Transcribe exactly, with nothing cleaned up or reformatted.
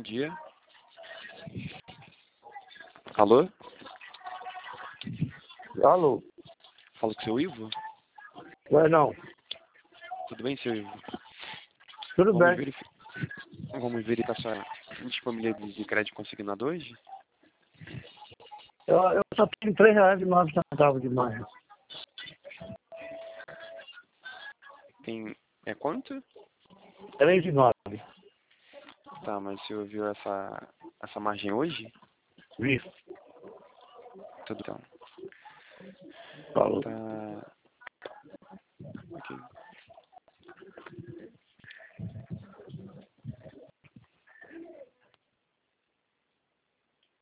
Bom dia. Alô? Alô? Fala com o seu Ivo? Ué, não. Tudo bem, seu Ivo? Tudo Vamos bem. verificar, vamos verificar sua disponibilidade de crédito consignado hoje? Eu, eu só tenho três reais e nove centavos de margem. Tem... É quanto? Três e nove. Tá, mas você ouviu essa, essa margem hoje? Vi. Tudo bem. Falou. Tá...